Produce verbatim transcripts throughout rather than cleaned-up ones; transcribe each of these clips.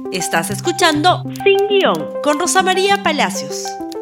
Estás escuchando Sin Guión con Rosa María Palacios.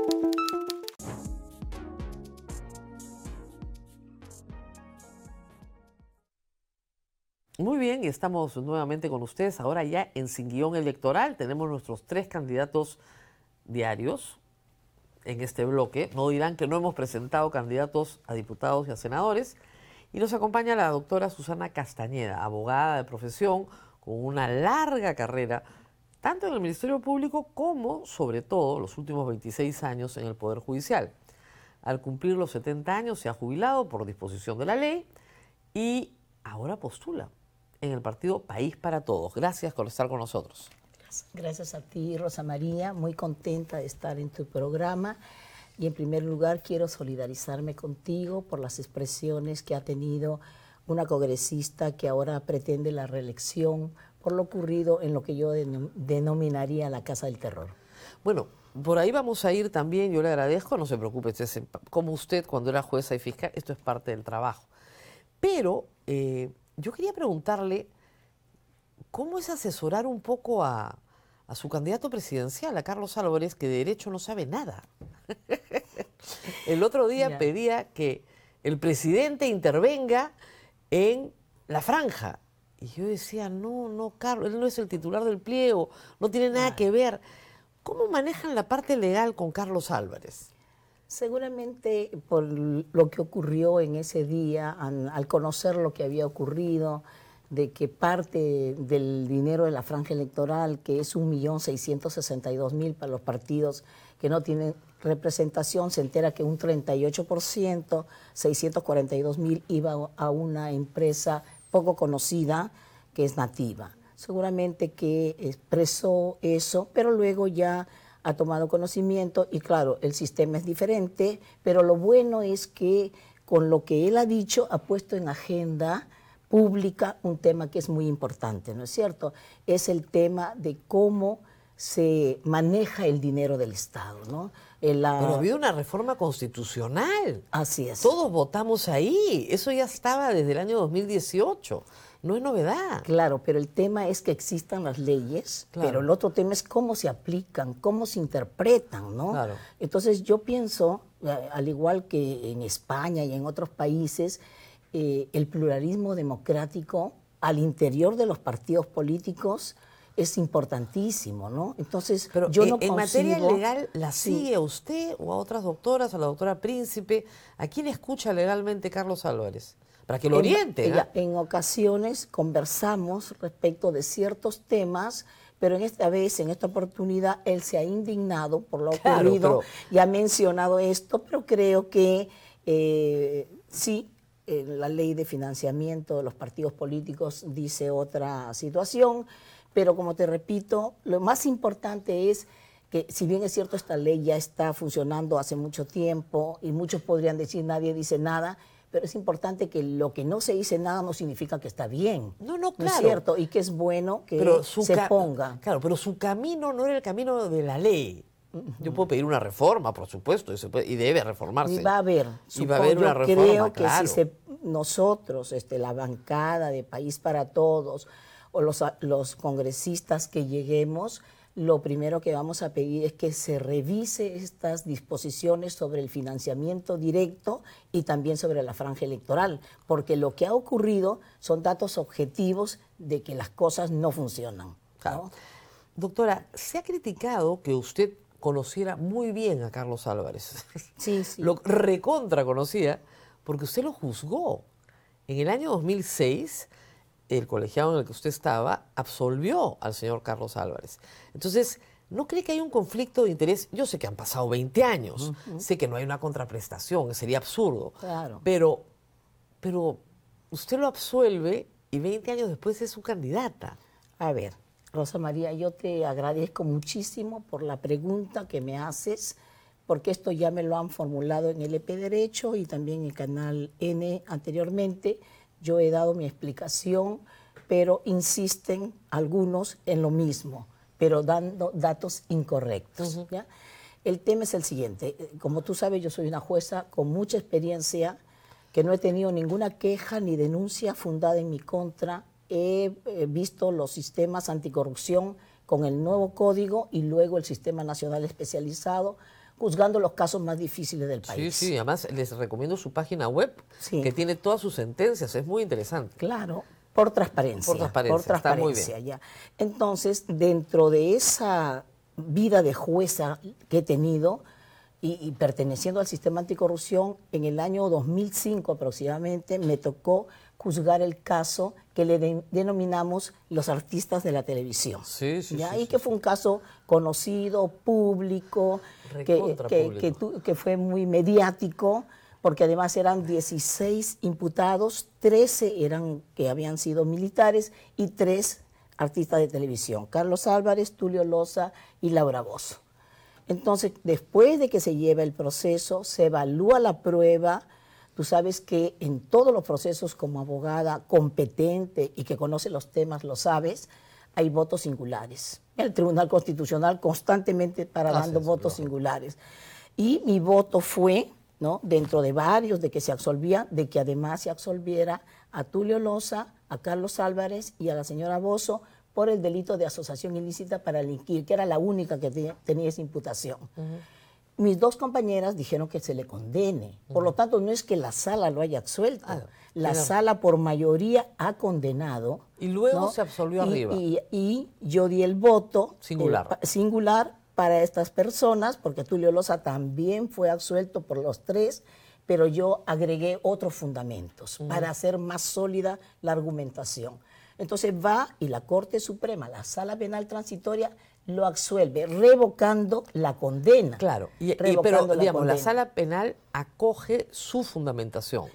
Muy bien, y estamos nuevamente con ustedes ahora ya en Sin Guión Electoral. Tenemos nuestros tres candidatos diarios en este bloque. No dirán que no hemos presentado candidatos a diputados y a senadores. Y nos acompaña la doctora Susana Castañeda, abogada de profesión, con una larga carrera, tanto en el Ministerio Público como, sobre todo, los últimos veintiséis años en el Poder Judicial. Al cumplir los setenta años se ha jubilado por disposición de la ley y ahora postula en el partido País para Todos. Gracias por estar con nosotros. Gracias a ti, Rosa María, muy contenta de estar en tu programa. Y en primer lugar quiero solidarizarme contigo por las expresiones que ha tenido una congresista que ahora pretende la reelección por lo ocurrido en lo que yo denominaría la Casa del Terror. Bueno, por ahí vamos a ir también, yo le agradezco, no se preocupe, como usted cuando era jueza y fiscal, esto es parte del trabajo. Pero eh, yo quería preguntarle, ¿cómo es asesorar un poco a, a su candidato presidencial, a Carlos Álvarez, que de derecho no sabe nada? El otro día yeah. pedía que el presidente intervenga en la franja. Y yo decía, no, no, Carlos, él no es el titular del pliego, no tiene nada yeah. que ver. ¿Cómo manejan la parte legal con Carlos Álvarez? Seguramente por lo que ocurrió en ese día, al conocer lo que había ocurrido, de que parte del dinero de la franja electoral, que es un millón seiscientos sesenta y dos mil para los partidos que no tienen representación, se entera que un treinta y ocho por ciento, seiscientos cuarenta y dos mil, iba a una empresa poco conocida que es Nativa. Seguramente que expresó eso, pero luego ya ha tomado conocimiento y claro, el sistema es diferente, pero lo bueno es que con lo que él ha dicho ha puesto en agenda pública un tema que es muy importante, ¿no es cierto? Es el tema de cómo se maneja el dinero del Estado, ¿no? La... Pero había una reforma constitucional. Así es. Todos votamos ahí. Eso ya estaba desde el año dos mil dieciocho. No es novedad. Claro, pero el tema es que existan las leyes, claro. pero el otro tema es cómo se aplican, cómo se interpretan, ¿no? Claro. Entonces yo pienso, al igual que en España y en otros países, eh, el pluralismo democrático al interior de los partidos políticos es importantísimo, ¿no? Entonces, pero yo en, no en consigo, materia legal, ¿la sigue sí. a usted o a otras doctoras, a la doctora Príncipe? ¿A quién escucha legalmente Carlos Álvarez? Para que lo oriente. En, ¿eh? ella, en ocasiones conversamos respecto de ciertos temas, pero en esta vez, en esta oportunidad, él se ha indignado por lo claro, ocurrido pero... y ha mencionado esto, pero creo que eh, sí, eh, la ley de financiamiento de los partidos políticos dice otra situación, pero como te repito, lo más importante es que si bien es cierto esta ley ya está funcionando hace mucho tiempo y muchos podrían decir nadie dice nada, pero es importante que lo que no se dice nada no significa que está bien. No, no, claro. ¿No es cierto? Y que es bueno que pero su se ponga. Claro, pero su camino no era el camino de la ley. Uh-huh. Yo puedo pedir una reforma, por supuesto, y, se puede, y debe reformarse. Y va a haber. Y va a haber una yo reforma, creo que claro. si se, nosotros, este, la bancada de País para Todos, o los, los congresistas que lleguemos, lo primero que vamos a pedir es que se revise estas disposiciones sobre el financiamiento directo y también sobre la franja electoral, porque lo que ha ocurrido son datos objetivos de que las cosas no funcionan, ¿no? Claro. Doctora, se ha criticado que usted conociera muy bien a Carlos Álvarez. Sí, sí. Lo recontra conocía porque usted lo juzgó. En el año dos mil seis... el colegiado en el que usted estaba absolvió al señor Carlos Álvarez. Entonces, ¿no cree que hay un conflicto de interés? Yo sé que han pasado veinte años, uh-huh. sé que no hay una contraprestación, sería absurdo, claro. pero, pero usted lo absuelve y veinte años después es su candidata. A ver, Rosa María, yo te agradezco muchísimo por la pregunta que me haces, porque esto ya me lo han formulado en el E P Derecho y también en el Canal N anteriormente. Yo he dado mi explicación, pero insisten algunos en lo mismo, pero dando datos incorrectos. Uh-huh. ¿Ya? El tema es el siguiente. Como tú sabes, yo soy una jueza con mucha experiencia, que no he tenido ninguna queja ni denuncia fundada en mi contra he eh, visto los sistemas anticorrupción con el nuevo código y luego el Sistema Nacional Especializado, juzgando los casos más difíciles del país. Sí, sí, además les recomiendo su página web, Sí. que tiene todas sus sentencias, es muy interesante. Claro, por transparencia. Por transparencia, está muy transparencia, bien. ya. Entonces, dentro de esa vida de jueza que he tenido y, y perteneciendo al sistema anticorrupción, en el año dos mil cinco aproximadamente me tocó juzgar el caso que le de- denominamos los artistas de la televisión. Sí, sí, ¿ya? sí, Y sí, que sí. fue un caso conocido, público, que, Recontra que, público. que tu- que fue muy mediático, porque además eran dieciséis imputados, trece eran que habían sido militares y tres artistas de televisión, Carlos Álvarez, Tulio Loza y Laura Bozzo. Entonces, después de que se lleva el proceso, se evalúa la prueba. Tú sabes que en todos los procesos, como abogada competente y que conoce los temas, lo sabes, hay votos singulares. El Tribunal Constitucional constantemente para Ah, dando sí, sí, votos lógico. singulares. Y mi voto fue, ¿no?, dentro de varios de que se absolvía, de que además se absolviera a Tulio Loza, a Carlos Álvarez y a la señora Bozzo por el delito de asociación ilícita para delinquir, que era la única que te- tenía esa imputación. Mis dos compañeras dijeron que se le condene. Por lo tanto, no es que la sala lo haya absuelto. Ah, la claro. sala por mayoría ha condenado. Y luego ¿no? se absolvió Y- arriba. Y, y yo di el voto Singular. eh, pa- singular para estas personas, porque Tulio Loza también fue absuelto por los tres, pero yo agregué otros fundamentos para hacer más sólida la argumentación. Entonces va y la Corte Suprema, la Sala Penal Transitoria, lo absuelve, revocando la condena. Claro, y, y- Revocando pero la digamos, la condena. sala penal acoge su fundamentación.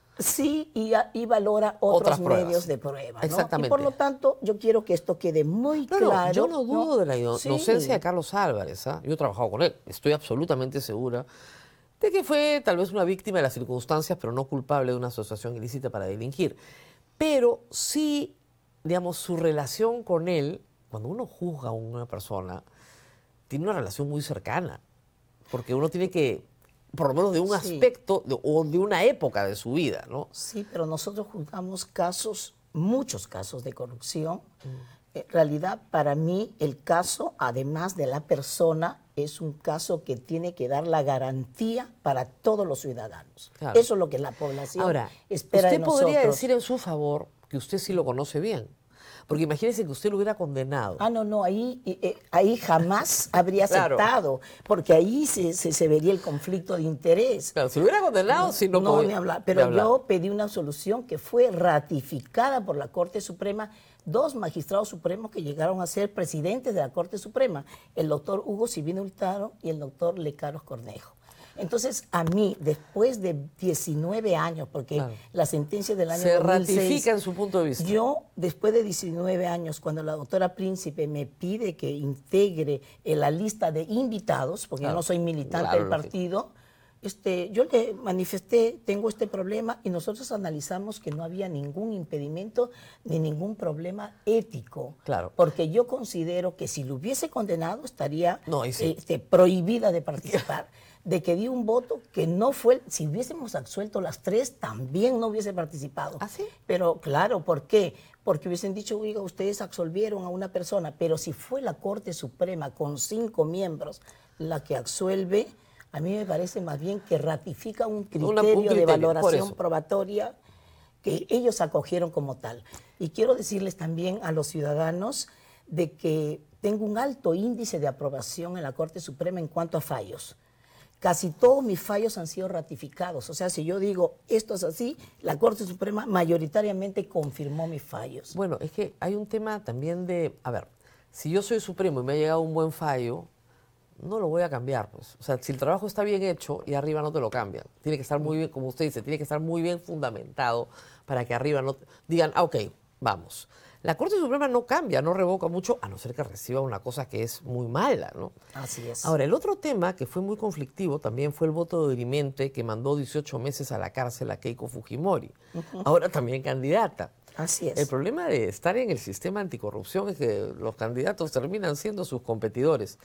Sí, y, a- y valora otros Otras pruebas. medios de prueba. ¿no? Exactamente. Y por lo tanto, yo quiero que esto quede muy No, no, claro. yo no dudo de la ino- Sí. inocencia de Carlos Álvarez. ¿ah? Yo he trabajado con él. Estoy absolutamente segura de que fue tal vez una víctima de las circunstancias, pero no culpable de una asociación ilícita para delinquir. Pero sí, digamos, su relación con él, cuando uno juzga a una persona, tiene una relación muy cercana. Porque uno tiene que, por lo menos de un Sí. aspecto de- o de una época de su vida, ¿no? Sí, pero nosotros juzgamos casos, muchos casos de corrupción. Mm. En realidad, para mí, el caso, además de la persona, es un caso que tiene que dar la garantía para todos los ciudadanos. Claro. Eso es lo que la población Ahora, espera usted de podría nosotros. decir en su favor que usted sí lo conoce bien. Porque imagínese que usted lo hubiera condenado. Ah, no, no, ahí, eh, eh, ahí jamás habría Claro. aceptado, porque ahí se, se, se vería el conflicto de interés. Claro, si lo hubiera condenado, sí no, No, podía ni hablar. ni Pero hablar. yo pedí una solución que fue ratificada por la Corte Suprema, dos magistrados supremos que llegaron a ser presidentes de la Corte Suprema, el doctor Hugo Sibino Hurtado y el doctor Lecaros Cornejo. Entonces, a mí, después de diecinueve años, porque Claro. la sentencia del año Se dos mil seis, ratifica en su punto de vista. yo, después de diecinueve años, cuando la doctora Príncipe me pide que integre en la lista de invitados, porque Claro. yo no soy militante Claro, del lógico. partido, este, yo le manifesté, tengo este problema, y nosotros analizamos que no había ningún impedimento ni ningún problema ético. Claro. Porque yo considero que si lo hubiese condenado estaría No, ahí sí. este, prohibida de participar. De que di un voto que no fue, si hubiésemos absuelto las tres, también no hubiese participado. ¿Ah, sí? Pero claro, ¿por qué? Porque hubiesen dicho, oiga, ustedes absolvieron a una persona, pero si fue la Corte Suprema con cinco miembros la que absuelve, a mí me parece más bien que ratifica un criterio, Una- un criterio, de por valoración eso. probatoria que ellos acogieron como tal. Y quiero decirles también a los ciudadanos de que tengo un alto índice de aprobación en la Corte Suprema en cuanto a fallos. Casi todos mis fallos han sido ratificados. O sea, si yo digo esto es así, la Corte Suprema mayoritariamente confirmó mis fallos. Bueno, es que hay un tema también de, a ver, si yo soy supremo y me ha llegado un buen fallo, no lo voy a cambiar, pues. O sea, si el trabajo está bien hecho y arriba no te lo cambian. Tiene que estar muy bien, como usted dice, tiene que estar muy bien fundamentado para que arriba no te- digan, ah, ok, vamos. La Corte Suprema no cambia, no revoca mucho, a no ser que reciba una cosa que es muy mala, ¿no? Así es. Ahora, el otro tema que fue muy conflictivo también fue el voto de dirimente que mandó dieciocho meses a la cárcel a Keiko Fujimori, ahora también candidata. Así es. El problema de estar en el sistema anticorrupción es que los candidatos terminan siendo sus competidores.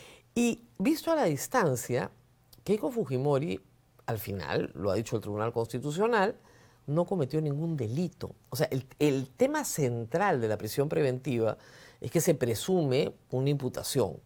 Y visto a la distancia, Keiko Fujimori, al final, lo ha dicho el Tribunal Constitucional, no cometió ningún delito. O sea, el, el tema central de la prisión preventiva es que se presume una imputación.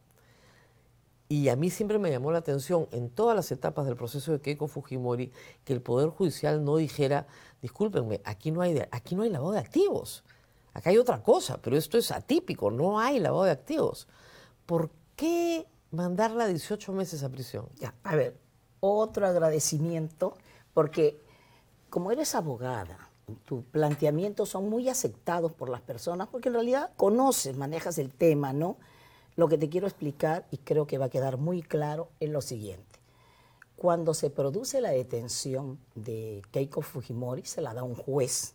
Y a mí siempre me llamó la atención en todas las etapas del proceso de Keiko Fujimori que el Poder Judicial no dijera, discúlpenme, aquí no hay, de, aquí no hay lavado de activos, acá hay otra cosa, pero esto es atípico, no hay lavado de activos. ¿Por qué mandarla dieciocho meses a prisión? Ya, a ver, otro agradecimiento, porque como eres abogada, tus planteamientos son muy aceptados por las personas, porque en realidad conoces, manejas el tema, ¿no? Lo que te quiero explicar, y creo que va a quedar muy claro, es lo siguiente. Cuando se produce la detención de Keiko Fujimori, se la da un juez.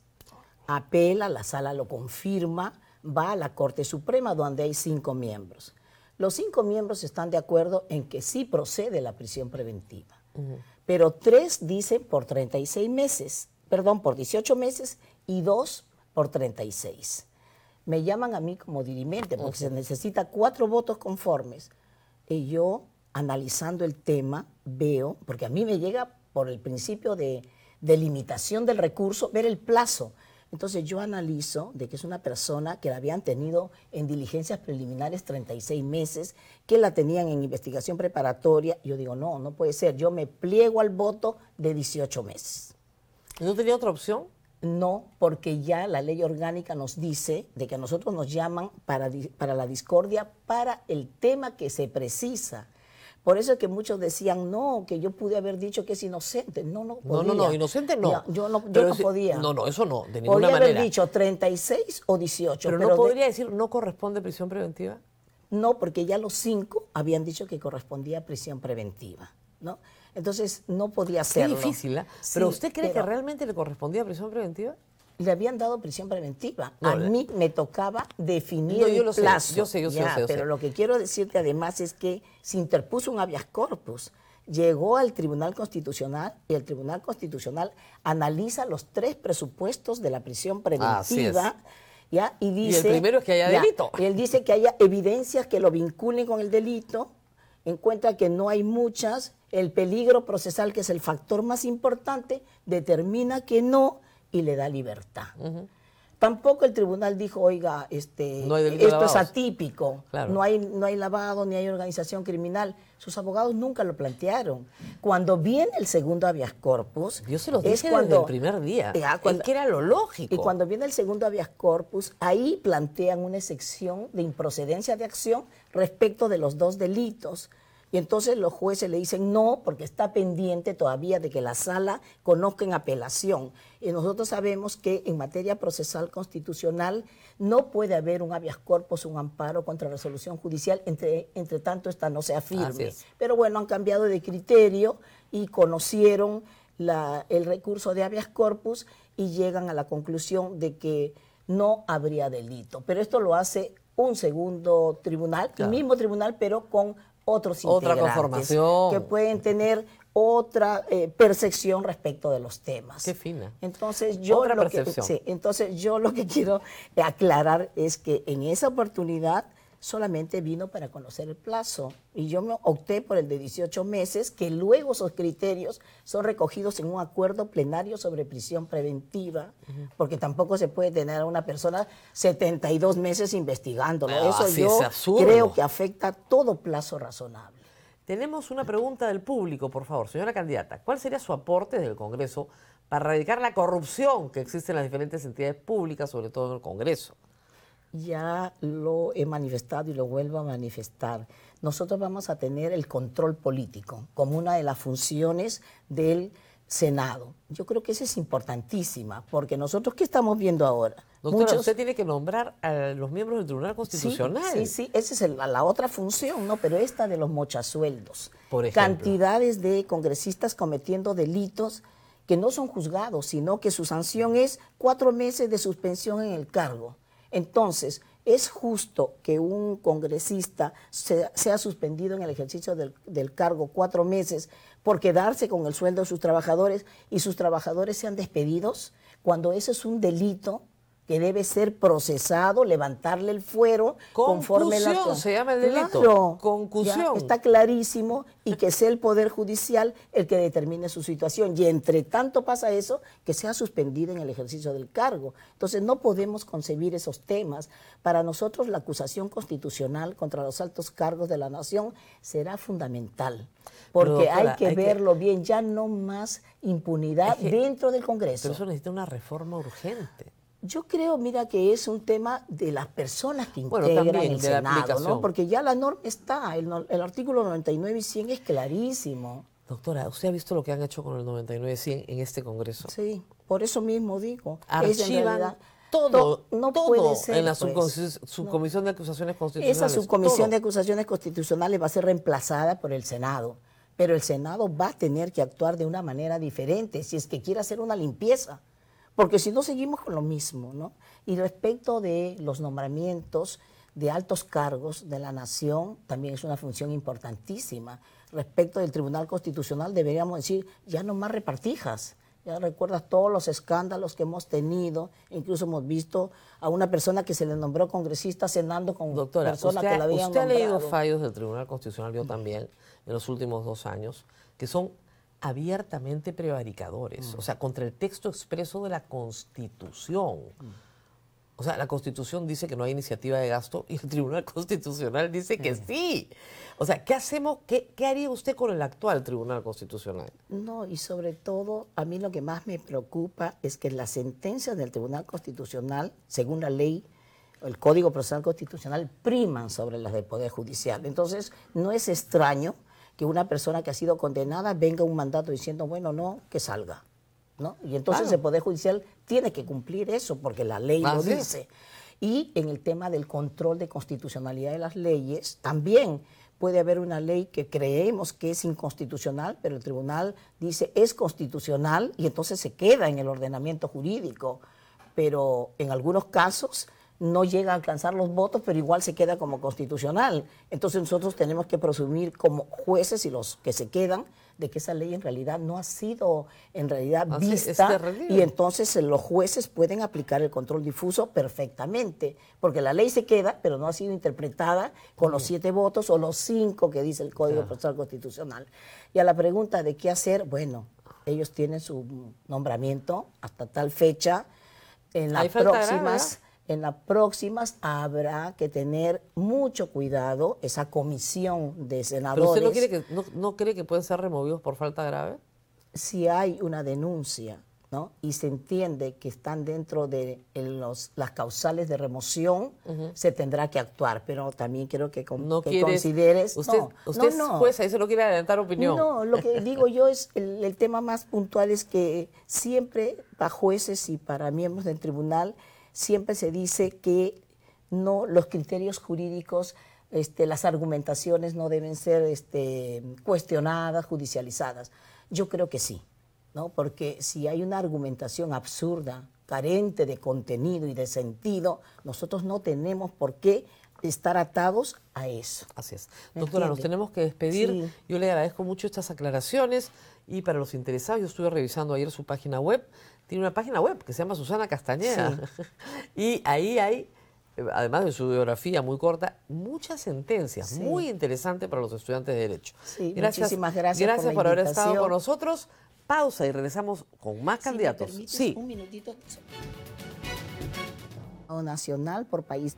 Apela, la sala lo confirma, va a la Corte Suprema, donde hay cinco miembros. Los cinco miembros están de acuerdo en que sí procede la prisión preventiva. Uh-huh. Pero tres dicen por treinta y seis meses, perdón, por dieciocho meses, y dos por treinta y seis. Me llaman a mí como dirimente porque uh-huh. se necesita cuatro votos conformes. Y yo, analizando el tema, veo, porque a mí me llega por el principio de, de limitación del recurso, ver el plazo. Entonces yo analizo de que es una persona que la habían tenido en diligencias preliminares treinta y seis meses, que la tenían en investigación preparatoria. Yo digo, no, no puede ser. Yo me pliego al voto de dieciocho meses. ¿No tenía otra opción? No, porque ya la ley orgánica nos dice de que a nosotros nos llaman para, para la discordia, para el tema que se precisa. Por eso es que muchos decían, no, que yo pude haber dicho que es inocente. No, no podía. No, no, no, inocente no. Ya, yo no, yo no si, podía. No, no, eso no, de ninguna podía manera. Podría haber dicho treinta y seis o dieciocho. Pero, pero no podría de, decir, ¿no corresponde prisión preventiva? No, porque ya los cinco habían dicho que correspondía prisión preventiva, ¿no? Entonces, no podía hacerlo. Es difícil, ¿eh? Sí, ¿Pero usted cree pero que realmente le correspondía prisión preventiva? Le habían dado prisión preventiva. No, a le... mí me tocaba definir no, yo el lo plazo. Sé, yo sé, yo sé, ya, yo sé. Yo pero sé. lo que quiero decirte además es que se interpuso un habeas corpus. Llegó al Tribunal Constitucional y el Tribunal Constitucional analiza los tres presupuestos de la prisión preventiva. ¿Ya? Y, dice, y el primero es que haya ya, delito. Él dice que haya evidencias que lo vinculen con el delito, encuentra que no hay muchas, el peligro procesal, que es el factor más importante, determina que no y le da libertad. Uh-huh. Tampoco el tribunal dijo, oiga, este, no esto es atípico, claro. no hay, no hay lavado, ni hay organización criminal. Sus abogados nunca lo plantearon. Cuando viene el segundo habeas corpus... Yo se lo dije es cuando, desde el primer día, ya, cuando, es que era lo lógico. Y cuando viene el segundo habeas corpus, ahí plantean una excepción de improcedencia de acción respecto de los dos delitos. Y entonces los jueces le dicen no, porque está pendiente todavía de que la sala conozca en apelación. Y nosotros sabemos que en materia procesal constitucional no puede haber un habeas corpus, un amparo contra resolución judicial, entre, entre tanto esta no sea firme. Pero bueno, han cambiado de criterio y conocieron la, el recurso de habeas corpus y llegan a la conclusión de que no habría delito. Pero esto lo hace un segundo tribunal, claro. el mismo tribunal, pero con otros otra integrantes conformación que pueden tener otra eh, percepción respecto de los temas. Qué fina. Entonces yo, otra lo percepción. Que, sí, entonces yo lo que quiero aclarar es que en esa oportunidad solamente vino para conocer el plazo y yo me opté por el de dieciocho meses, que luego esos criterios son recogidos en un acuerdo plenario sobre prisión preventiva, uh-huh. porque tampoco se puede tener a una persona setenta y dos meses investigándolo. Ah, Eso sí, yo creo que afecta todo plazo razonable. Tenemos una pregunta del público, por favor. Señora candidata, ¿cuál sería su aporte desde el Congreso para erradicar la corrupción que existe en las diferentes entidades públicas, sobre todo en el Congreso? Ya lo he manifestado y lo vuelvo a manifestar. Nosotros vamos a tener el control político como una de las funciones del Senado. Yo creo que esa es importantísima, porque nosotros, ¿qué estamos viendo ahora? Doctora, Muchos... usted tiene que nombrar a los miembros del Tribunal Constitucional. Sí, sí, sí, esa es el, la otra función, ¿no? Pero esta de los mochasueldos. Por ejemplo. Cantidades de congresistas cometiendo delitos que no son juzgados, sino que su sanción es cuatro meses de suspensión en el cargo. Entonces, ¿es justo que un congresista sea, sea suspendido en el ejercicio del, del cargo cuatro meses por quedarse con el sueldo de sus trabajadores y sus trabajadores sean despedidos cuando ese es un delito que debe ser procesado, levantarle el fuero conforme la... Concusión se llama el delito. Claro, Concusión. ya está clarísimo, y que sea el Poder Judicial el que determine su situación. Y entre tanto pasa eso, que sea suspendido en el ejercicio del cargo. Entonces no podemos concebir esos temas. Para nosotros la acusación constitucional contra los altos cargos de la nación será fundamental. Porque Pero, doctora, hay que hay verlo que... bien, ya no más impunidad que... dentro del Congreso. Pero eso necesita una reforma urgente. Yo creo, mira, que es un tema de las personas que bueno, integran también, el de la Senado, aplicación. ¿no? Porque ya la norma está, el, el artículo noventa y nueve y cien es clarísimo. Doctora, ¿usted ha visto lo que han hecho con el noventa y nueve cien en este Congreso? Sí, por eso mismo digo. Archivan es en realidad, todo, to, no todo puede ser, en la pues, subcomisión no. de acusaciones constitucionales. Esa subcomisión todo. de acusaciones constitucionales va a ser reemplazada por el Senado, pero el Senado va a tener que actuar de una manera diferente si es que quiere hacer una limpieza. Porque si no seguimos con lo mismo, ¿no? Y respecto de los nombramientos de altos cargos de la nación, también es una función importantísima. Respecto del Tribunal Constitucional deberíamos decir, ya no más repartijas. Ya recuerdas todos los escándalos que hemos tenido, incluso hemos visto a una persona que se le nombró congresista cenando con Doctora, personas usted, que la habían usted nombrado. ha leído fallos del Tribunal Constitucional, yo también, en los últimos dos años, que son abiertamente prevaricadores, mm. o sea, contra el texto expreso de la Constitución. Mm. O sea, la Constitución dice que no hay iniciativa de gasto y el Tribunal Constitucional dice que mm. sí. O sea, ¿qué hacemos? ¿Qué, qué haría usted con el actual Tribunal Constitucional? No, y sobre todo, a mí lo que más me preocupa es que las sentencias del Tribunal Constitucional, según la ley, el Código Procesal Constitucional, priman sobre las del Poder Judicial. Entonces, no es extraño que una persona que ha sido condenada venga un mandato diciendo, bueno, no, que salga, ¿no? Y entonces claro. el Poder Judicial tiene que cumplir eso porque la ley ah, lo ¿sí? dice. Y en el tema del control de constitucionalidad de las leyes, también puede haber una ley que creemos que es inconstitucional, pero el tribunal dice es constitucional y entonces se queda en el ordenamiento jurídico. Pero en algunos casos no llega a alcanzar los votos, pero igual se queda como constitucional. Entonces nosotros tenemos que presumir como jueces y los que se quedan de que esa ley en realidad no ha sido en realidad Así, vista y entonces los jueces pueden aplicar el control difuso perfectamente, porque la ley se queda, pero no ha sido interpretada con los siete votos o los cinco que dice el Código claro. Procesal Constitucional. Y a la pregunta de qué hacer, bueno, ellos tienen su nombramiento hasta tal fecha, en las próximas... En las próximas habrá que tener mucho cuidado, esa comisión de senadores. ¿Pero usted no, quiere que, no, no cree que pueden ser removidos por falta grave? Si hay una denuncia, ¿no? Y se entiende que están dentro de los, las causales de remoción, uh-huh. se tendrá que actuar. Pero también quiero que, con, no que quieres, consideres... Usted, no, usted no, es no. jueza y se no quiere adelantar opinión. No, lo que digo yo es, el, el tema más puntual es que siempre para jueces y para miembros del tribunal siempre se dice que no, los criterios jurídicos, este, las argumentaciones no deben ser este, cuestionadas, judicializadas. Yo creo que sí, ¿no? Porque si hay una argumentación absurda, carente de contenido y de sentido, nosotros no tenemos por qué estar atados a eso. Así es. Doctora, nos tenemos que despedir. Sí. Yo le agradezco mucho estas aclaraciones y para los interesados, yo estuve revisando ayer su página web. Tiene una página web que se llama Susana Castañeda. Sí. Y ahí hay, además de su biografía muy corta, muchas sentencias, sí. muy interesante para los estudiantes de Derecho. Sí, gracias, muchísimas gracias. Gracias por, por haber estado con nosotros. Pausa y regresamos con más sí, candidatos. ¿me Sí. Un minutito. Nacional por país.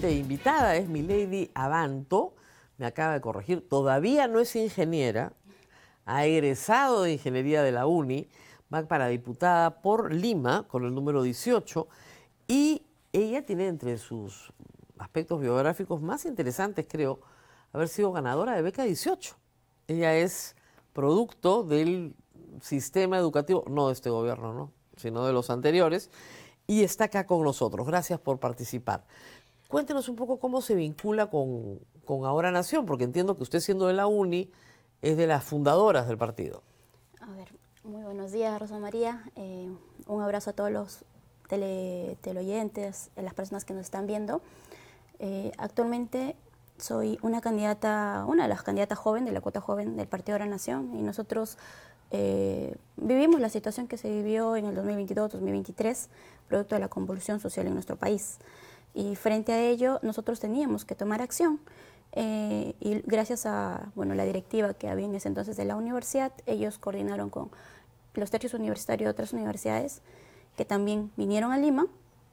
siguiente invitada es Milady Abanto, me acaba de corregir, todavía no es ingeniera, ha egresado de Ingeniería de la UNI, va para diputada por Lima con el número dieciocho y ella tiene entre sus aspectos biográficos más interesantes, creo, haber sido ganadora de beca dieciocho. Ella es producto del sistema educativo, no de este gobierno, ¿no?, sino de los anteriores, y está acá con nosotros. Gracias por participar. Cuéntenos un poco cómo se vincula con, con Ahora Nación, porque entiendo que usted, siendo de la UNI, es de las fundadoras del partido. A ver, muy buenos días, Rosa María. Eh, un abrazo a todos los tele, teleoyentes, a las personas que nos están viendo. Eh, actualmente soy una candidata, una de las candidatas joven de la cuota joven del Partido Ahora Nación, y nosotros eh, vivimos la situación que se vivió en el dos mil veintidós dos mil veintitrés, producto de la convulsión social en nuestro país. Y frente a ello, nosotros teníamos que tomar acción. Eh, y gracias a bueno, la directiva que había en ese entonces de la universidad, ellos coordinaron con los tercios universitarios de otras universidades que también vinieron a Lima,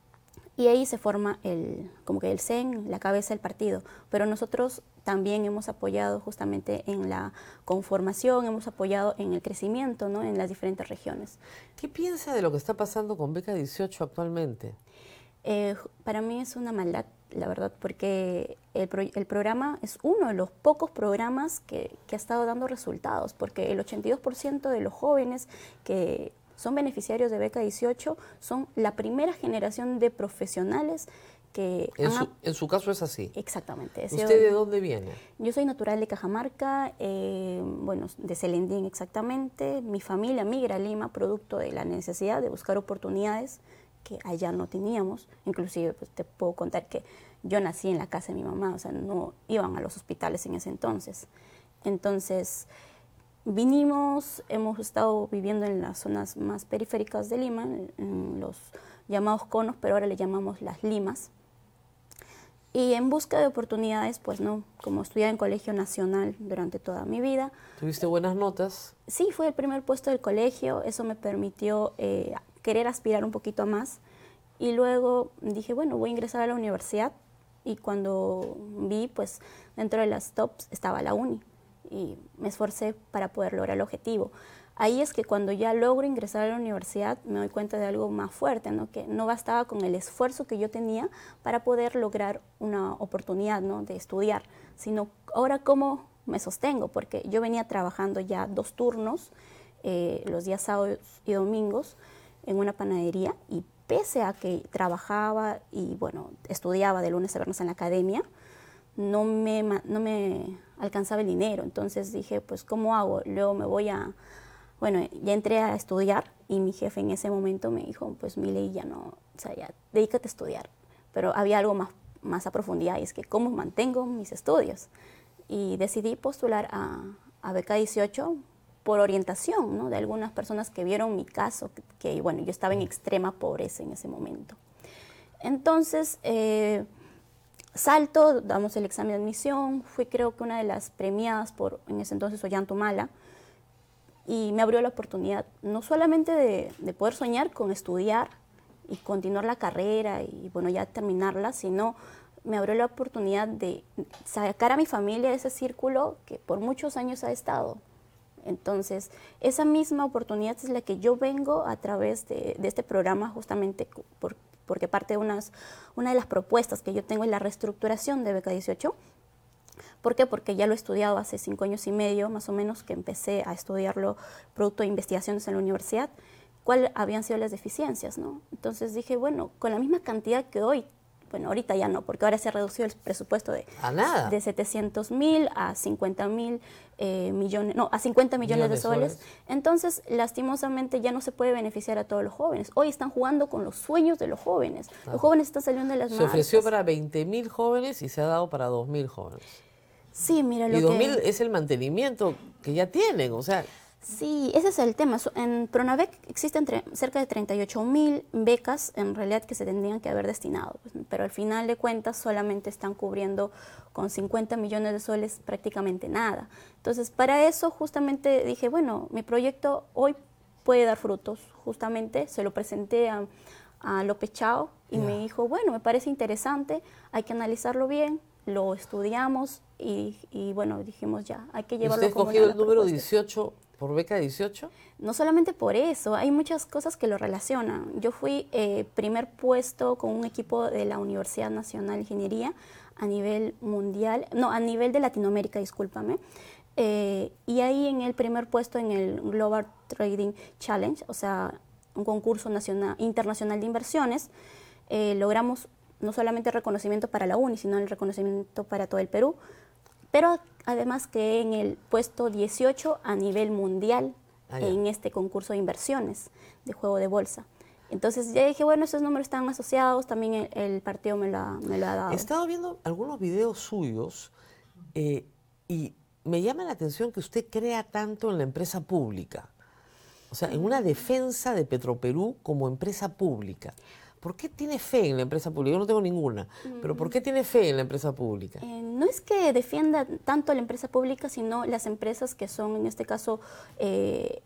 y ahí se forma el, como que el C E N, la cabeza del partido. Pero nosotros también hemos apoyado justamente en la conformación, hemos apoyado en el crecimiento, ¿no?, en las diferentes regiones. ¿Qué piensa de lo que está pasando con Beca dieciocho actualmente? Eh, para mí es una maldad, la verdad, porque el, pro, el programa es uno de los pocos programas que, que ha estado dando resultados, porque el ochenta y dos por ciento de los jóvenes que son beneficiarios de Beca dieciocho son la primera generación de profesionales que... En, han, su, en su caso es así. Exactamente. ¿Usted de dónde viene? Yo soy natural de Cajamarca, eh, bueno, de Celendín exactamente. Mi familia migra a Lima producto de la necesidad de buscar oportunidades que allá no teníamos. Inclusive pues, te puedo contar que yo nací en la casa de mi mamá, o sea, no iban a los hospitales en ese entonces. Entonces, vinimos, hemos estado viviendo en las zonas más periféricas de Lima, en los llamados conos, pero ahora le llamamos las limas. Y en busca de oportunidades, pues no, como estudié en colegio nacional durante toda mi vida. ¿Tuviste buenas notas? Sí, fue el primer puesto del colegio, eso me permitió eh, querer aspirar un poquito a más. Y luego dije, bueno, voy a ingresar a la universidad, y cuando vi, pues dentro de las tops estaba la UNI, y me esforcé para poder lograr el objetivo. Ahí es que cuando ya logro ingresar a la universidad me doy cuenta de algo más fuerte, ¿no?, que no bastaba con el esfuerzo que yo tenía para poder lograr una oportunidad, ¿no?, de estudiar, sino ahora cómo me sostengo, porque yo venía trabajando ya dos turnos, eh, los días sábados y domingos, en una panadería, y pese a que trabajaba y bueno, estudiaba de lunes a viernes en la academia, no me, no me alcanzaba el dinero. Entonces dije, pues ¿cómo hago? Luego me voy a... Bueno, ya entré a estudiar, y mi jefe en ese momento me dijo, pues Milady, ya no, o sea, ya dedícate a estudiar. Pero había algo más, más a profundidad, y es que cómo mantengo mis estudios. Y decidí postular a, a Beca dieciocho por orientación, ¿no?, de algunas personas que vieron mi caso, que, que bueno, yo estaba en extrema pobreza en ese momento. Entonces, eh, salto, damos el examen de admisión, fui creo que una de las premiadas por, en ese entonces, Ollantumala, y me abrió la oportunidad no solamente de, de poder soñar con estudiar y continuar la carrera y bueno, ya terminarla, sino me abrió la oportunidad de sacar a mi familia de ese círculo que por muchos años ha estado. Entonces, esa misma oportunidad es la que yo vengo a través de, de este programa, justamente por, porque parte de unas, una de las propuestas que yo tengo es la reestructuración de Beca dieciocho. ¿Por qué? Porque ya lo he estudiado hace cinco años y medio, más o menos, que empecé a estudiarlo producto de investigaciones en la universidad, cuáles habían sido las deficiencias, ¿no? Entonces dije, bueno, con la misma cantidad que hoy, bueno, ahorita ya no, porque ahora se ha reducido el presupuesto de, ¿A nada? de setecientos mil a cincuenta mil eh, millones, no, a cincuenta millones, millones de soles. soles. Entonces, lastimosamente, ya no se puede beneficiar a todos los jóvenes. Hoy están jugando con los sueños de los jóvenes. Claro. Los jóvenes están saliendo de las Se ofreció para veinte mil jóvenes y se ha dado para dos mil jóvenes. Sí, mira lo y dos mil que... es el mantenimiento que ya tienen, o sea... Sí, ese es el tema. En Pronavec existen cerca de treinta y ocho mil becas en realidad que se tendrían que haber destinado, pero al final de cuentas solamente están cubriendo con cincuenta millones de soles prácticamente nada. Entonces, para eso justamente dije, bueno, mi proyecto hoy puede dar frutos. Justamente se lo presenté a, a López Chao, Y Ya. me dijo, bueno, me parece interesante, hay que analizarlo bien, lo estudiamos y, y bueno, dijimos ya, hay que ¿Y llevarlo usted como escogió una de el las número propuestas. dieciocho por beca dieciocho? No solamente por eso, hay muchas cosas que lo relacionan. Yo fui eh, primer puesto con un equipo de la Universidad Nacional de Ingeniería a nivel mundial, no, a nivel de Latinoamérica, discúlpame. Eh, y ahí en el primer puesto en el Global Trading Challenge, o sea, un concurso nacional, internacional de inversiones, eh, logramos no solamente el reconocimiento para la UNI, sino el reconocimiento para todo el Perú, pero además que en el puesto dieciocho a nivel mundial Ah, ya. en este concurso de inversiones de juego de bolsa. Entonces ya dije, bueno, esos números están asociados, también el, el partido me lo, ha, me lo ha dado. He estado viendo algunos videos suyos eh, y me llama la atención que usted crea tanto en la empresa pública. O sea, en una defensa de Petroperú como empresa pública. ¿Por qué tiene fe en la empresa pública? Yo no tengo ninguna, pero ¿por qué tiene fe en la empresa pública? Eh, no es que defienda tanto la empresa pública, sino las empresas que son, en este caso, eh,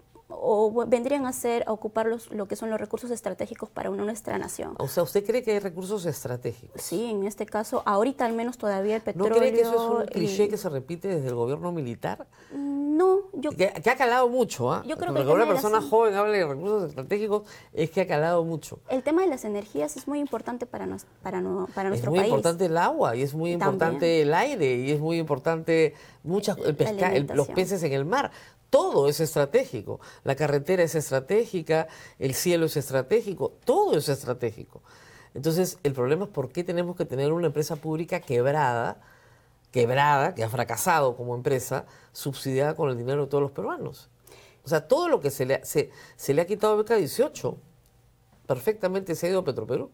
o vendrían a ser, a ocupar los, lo que son los recursos estratégicos para una, nuestra nación. O sea, ¿usted cree que hay recursos estratégicos? Sí, en este caso, ahorita al menos todavía el ¿No petróleo... cree que eso es un cliché eh, que se repite desde el gobierno militar? No, yo... Que, que ha calado mucho, ¿ah? Yo creo Porque que el una tema de persona las- joven hable de recursos estratégicos es que ha calado mucho. El tema de las energías es muy importante para, nos, para, no, para Es nuestro muy país. importante el agua, y es muy También. importante el aire, y es muy importante muchas, el La pesca, el- los alimentación. peces en el mar. Todo es estratégico. La carretera es estratégica, el cielo es estratégico, todo es estratégico. Entonces, el problema es por qué tenemos que tener una empresa pública quebrada, quebrada, que ha fracasado como empresa, subsidiada con el dinero de todos los peruanos. O sea, todo lo que se le, ha- se, se le ha quitado a beca dieciocho, perfectamente se ha ido a Petroperú.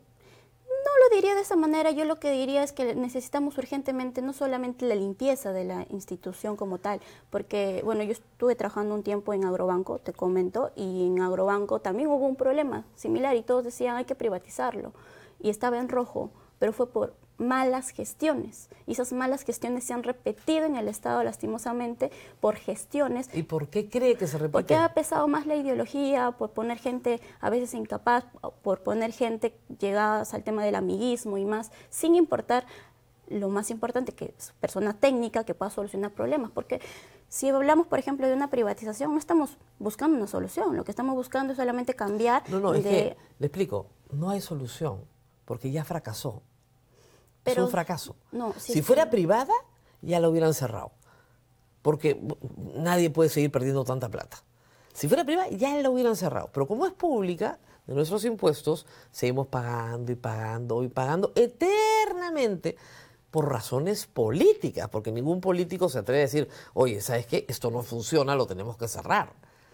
No lo diría de esa manera, yo lo que diría es que necesitamos urgentemente no solamente la limpieza de la institución como tal, porque, bueno, yo estuve trabajando un tiempo en Agrobanco, te comento, y en Agrobanco también hubo un problema similar y todos decían hay que privatizarlo, y estaba en rojo, pero fue por malas gestiones, y esas malas gestiones se han repetido en el Estado lastimosamente por gestiones. ¿Y por qué cree que se repite? Porque ha pesado más la ideología, por poner gente a veces incapaz, por poner gente llegadas al tema del amiguismo y más, sin importar lo más importante, que es persona técnica que pueda solucionar problemas. Porque si hablamos, por ejemplo, de una privatización, no estamos buscando una solución, lo que estamos buscando es solamente cambiar No, no, es de... que, le explico, no hay solución, porque ya fracasó. Pero- es un fracaso. no, sí, si sí. fuera privada, ya la hubieran cerrado, porque bu- nadie puede seguir perdiendo tanta plata. Si fuera privada, ya la hubieran cerrado, pero como es pública, de nuestros impuestos, seguimos pagando y pagando y pagando eternamente por razones políticas, porque ningún político se atreve a decir, oye, ¿sabes qué? Esto no funciona, lo tenemos que cerrar.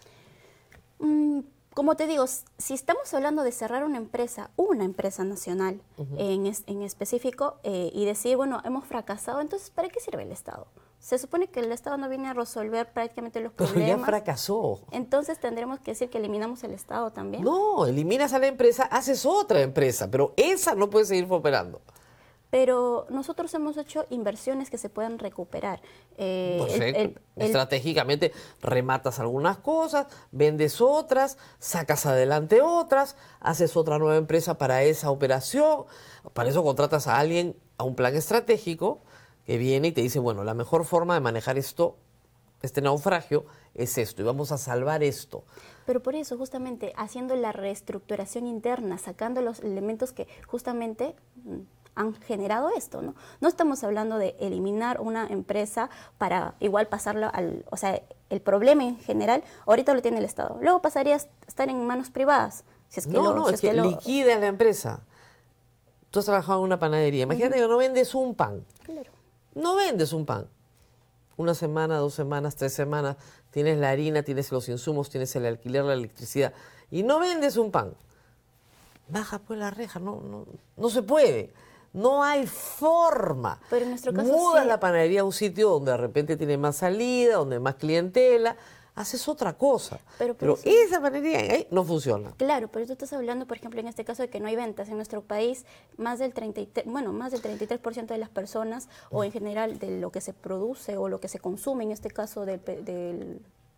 Mm, Como te digo, s- si estamos hablando de cerrar una empresa, una empresa nacional en, es- en específico, eh, y decir, bueno, hemos fracasado, entonces, ¿para qué sirve el Estado? Se supone que el Estado no viene a resolver prácticamente los Pero ya problemas. fracasó. Entonces, ¿tendremos que decir que eliminamos el Estado también? No, eliminas a la empresa, haces otra empresa, pero esa no puede seguir operando. Pero nosotros hemos hecho inversiones que se puedan recuperar. Eh, el- Perfecto. el- el- Estratégicamente rematas algunas cosas, vendes otras, sacas adelante otras, haces otra nueva empresa para esa operación. Para eso contratas a alguien a un plan estratégico que viene y te dice, bueno, la mejor forma de manejar esto, este naufragio, es esto, y vamos a salvar esto. Pero por eso, justamente, haciendo la reestructuración interna, sacando los elementos que justamente mm, han generado esto, ¿no? No estamos hablando de eliminar una empresa para igual pasarlo al... O sea, el problema en general, ahorita lo tiene el Estado. Luego pasaría a estar en manos privadas. Si es que No, lo, no, si es que lo- liquidas la empresa. Tú has trabajado en una panadería. Imagínate que no vendes un pan. Claro. No vendes un pan. Una semana, dos semanas, tres semanas, tienes la harina, tienes los insumos, tienes el alquiler, la electricidad, y no vendes un pan. Baja pues la reja, no, no, no se puede. No hay forma. Pero en nuestro caso Mudas sí. la panadería a un sitio donde de repente tiene más salida, donde hay más clientela, haces otra cosa. Pero por Pero eso- esa panadería ahí no funciona. Claro, pero tú estás hablando, por ejemplo, en este caso de que no hay ventas en nuestro país, más del treinta y tres, bueno, más del treinta y tres por ciento de las personas, o en general de lo que se produce o lo que se consume, en este caso del, pe- del,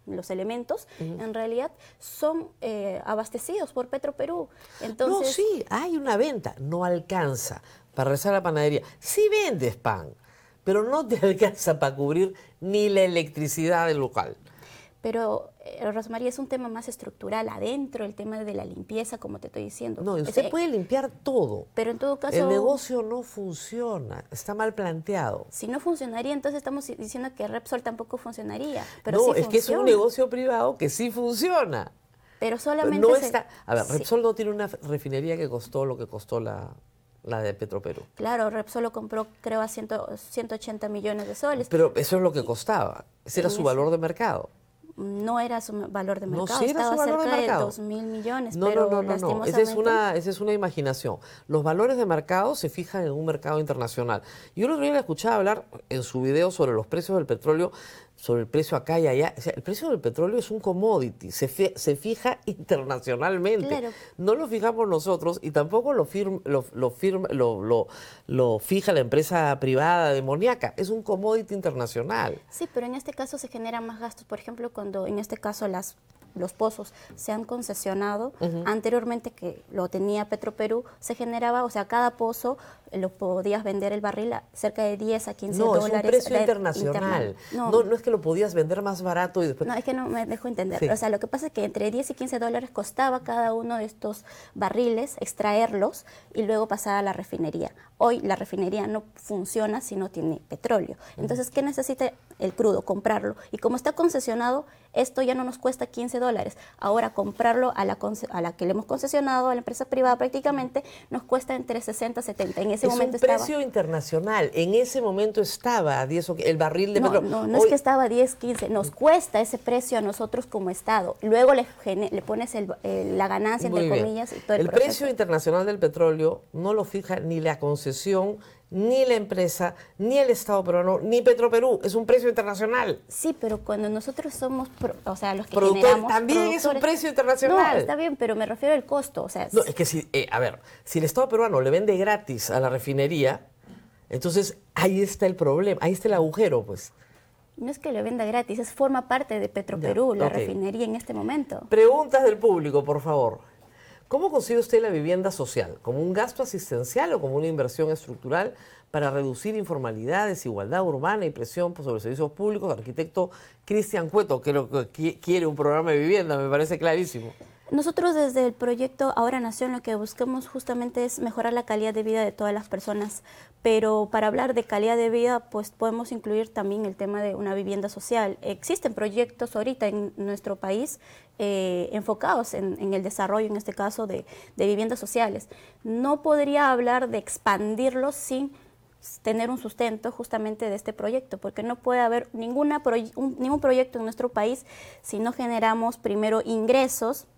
los elementos, uh-huh. en realidad son eh, abastecidos por Petroperú. Entonces, no, sí, hay una venta, no alcanza para rezar a la panadería. Sí vendes pan, pero no te alcanza para cubrir ni la electricidad del local. Pero, eh, Rosmaría, es un tema más estructural adentro, el tema de la limpieza, como te estoy diciendo. No, usted es, puede limpiar todo. Pero en todo caso... El negocio no funciona, está mal planteado. Si no funcionaría, entonces estamos diciendo que Repsol tampoco funcionaría. Pero no, sí es funciona. que es un negocio privado que sí funciona. Pero solamente... No se, está, a ver, sí. Repsol no tiene una refinería que costó lo que costó la... la de Petroperú. Claro, Repsol lo compró, creo, a ciento ochenta millones de soles. Pero eso es lo que costaba. Ese era su valor de mercado. No era su valor de mercado, no, sí era estaba su valor cerca de, mercado. de dos mil millones, no, pero no, no, no, no. Esa es, una, esa es una imaginación. Los valores de mercado se fijan en un mercado internacional. Yo el otro día le escuchaba hablar en su video sobre los precios del petróleo, sobre el precio acá y allá. O sea, el precio del petróleo es un commodity, se, fi se fija internacionalmente. Claro. No lo fijamos nosotros y tampoco lo, firm lo, lo, firm lo, lo, lo fija la empresa privada demoníaca. Es un commodity internacional. Sí, pero en este caso se generan más gastos. Por ejemplo, cuando en este caso las los pozos se han concesionado, uh-huh. anteriormente que lo tenía Petroperú, se generaba, o sea, cada pozo lo podías vender el barril a cerca de diez a quince no, dólares. No, es un precio de, internacional. No. no, no es que lo podías vender más barato y después... No, es que no me dejo entender. Sí. O sea, lo que pasa es que entre diez y quince dólares costaba cada uno de estos barriles, extraerlos y luego pasar a la refinería. Hoy la refinería no funciona si no tiene petróleo. Entonces, ¿qué necesita el crudo? Comprarlo. Y como está concesionado, esto ya no nos cuesta quince dólares. Ahora comprarlo a la, a la que le hemos concesionado, a la empresa privada prácticamente, nos cuesta entre sesenta y setenta. En ese es momento un precio estaba, internacional. En ese momento estaba a diez, el barril de no, petróleo. No, no Hoy... es que estaba a diez, quince. Nos cuesta ese precio a nosotros como Estado. Luego le, le pones el, el, la ganancia, entre Muy comillas, bien. y todo el, el proceso. precio internacional del petróleo no lo fija ni la concesión, ni la empresa, ni el Estado peruano, ni Petroperú. Es un precio internacional. Sí, pero cuando nosotros somos, pro, o sea, los que Productor, generamos... también es un precio internacional. No, está bien, pero me refiero al costo. O sea, no, es que si, eh, a ver, si el Estado peruano le vende gratis a la refinería, entonces ahí está el problema, ahí está el agujero, pues. No es que le venda gratis, es forma parte de Petroperú, ya, la okay. refinería en este momento. Preguntas del público, por favor. ¿Cómo consigue usted la vivienda social? ¿Como un gasto asistencial o como una inversión estructural para reducir informalidad, desigualdad urbana y presión sobre servicios públicos? Arquitecto Cristian Cueto, que lo que quiere un programa de vivienda, me parece clarísimo. Nosotros desde el proyecto Ahora Nación lo que buscamos justamente es mejorar la calidad de vida de todas las personas, pero para hablar de calidad de vida pues podemos incluir también el tema de una vivienda social. Existen proyectos ahorita en nuestro país eh, enfocados en, en el desarrollo, en este caso, de, de viviendas sociales. No podría hablar de expandirlos sin tener un sustento justamente de este proyecto, porque no puede haber ninguna proy un, ningún proyecto en nuestro país si no generamos primero ingresos